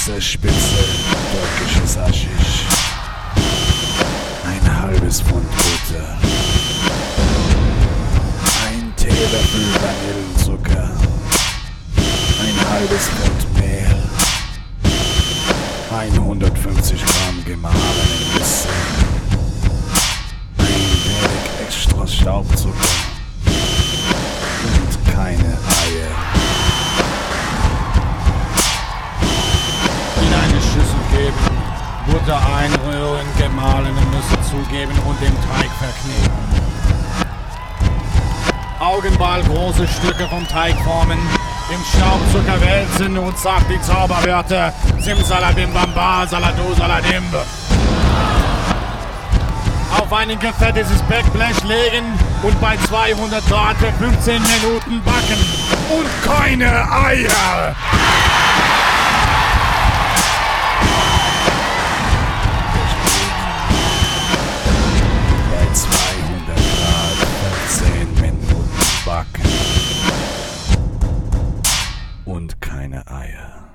Spitze türkisches Haschisch, ein halbes Pfund Butter, ein Teelöffel Vanillezucker, ein halbes Pfund Mehl, 150 Gramm gemahlenen Nüsse, ein wenig extra Staubzucker und keine Eier. In eine Schüssel geben, Butter einrühren, gemahlene Nüsse zugeben und den Teig verkneten. Augenball große Stücke vom Teig formen, im Staubzucker wälzen und sagt die Zauberwörter Simsalabim Bamba, Salado Saladim. Auf ein gefettetes Backblech legen und bei 200 Grad für 15 Minuten backen. Und keine Eier! Bei 200 Grad 15 Minuten backen. Und keine Eier.